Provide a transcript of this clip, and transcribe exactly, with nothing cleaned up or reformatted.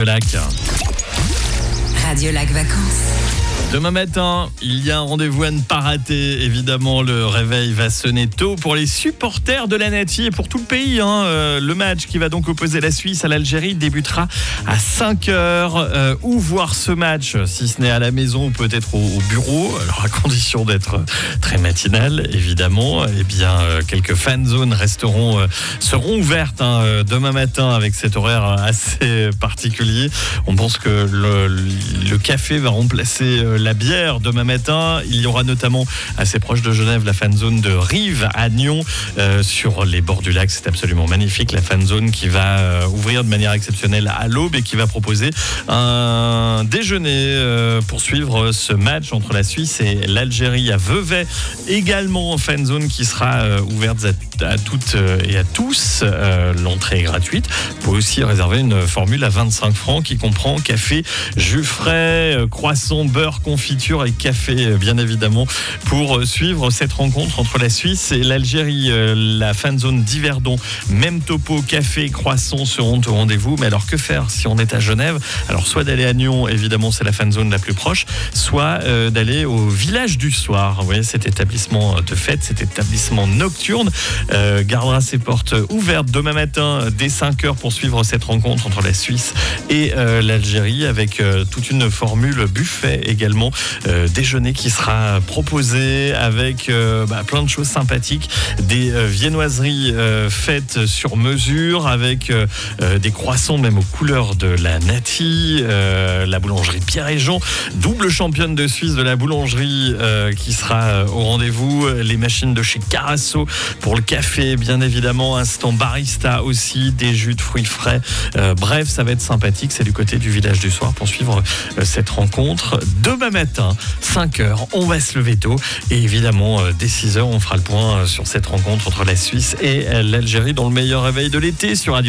Lac. Radio Lac Vacances. Demain matin, il y a un rendez-vous à ne pas rater. Évidemment, le réveil va sonner tôt pour les supporters de la Nati et pour tout le pays. Hein. Euh, le match qui va donc opposer la Suisse à l'Algérie débutera à cinq heures. Euh, où voir ce match, si ce n'est à la maison ou peut-être au, au bureau, alors à condition d'être très matinal, évidemment. Eh bien, euh, quelques fan zones resteront, euh, seront ouvertes hein, demain matin avec cet horaire assez particulier. On pense que le, le café va remplacer euh, la bière demain matin. Il y aura notamment assez proche de Genève la fan zone de Rive à Nyon euh, sur les bords du lac. C'est absolument magnifique, la fan zone qui va euh, ouvrir de manière exceptionnelle à l'aube et qui va proposer un déjeuner euh, pour suivre ce match entre la Suisse et l'Algérie à Vevey. Également fan zone qui sera euh, ouverte à, à toutes et à tous. Euh, l'entrée est gratuite. Vous pouvez aussi réserver une formule à vingt-cinq francs qui comprend café, jus frais, euh, croissant, beurre, confiture et café, bien évidemment, pour suivre cette rencontre entre la Suisse et l'Algérie. La fan zone d'Yverdon, même topo, café, croissant seront au rendez-vous. Mais alors que faire si on est à Genève? Alors soit d'aller à Nyon, évidemment c'est la fan zone la plus proche, soit euh, d'aller au Village du Soir. Vous voyez, cet établissement de fête, cet établissement nocturne euh, gardera ses portes ouvertes demain matin dès cinq heures pour suivre cette rencontre entre la Suisse et euh, l'Algérie avec euh, toute une formule buffet également. Euh, déjeuner qui sera proposé avec euh, bah, plein de choses sympathiques, des euh, viennoiseries euh, faites sur mesure avec euh, euh, des croissants même aux couleurs de la Nati, euh, la boulangerie Pierre et Jean, double championne de Suisse de la boulangerie euh, qui sera euh, au rendez-vous, les machines de chez Carasso pour le café bien évidemment, instant barista aussi, des jus de fruits frais, euh, bref ça va être sympathique, c'est du côté du Village du Soir pour suivre euh, cette rencontre. Demain matin, cinq heures, on va se lever tôt et évidemment, dès six heures, on fera le point sur cette rencontre entre la Suisse et l'Algérie dans le meilleur réveil de l'été sur Radio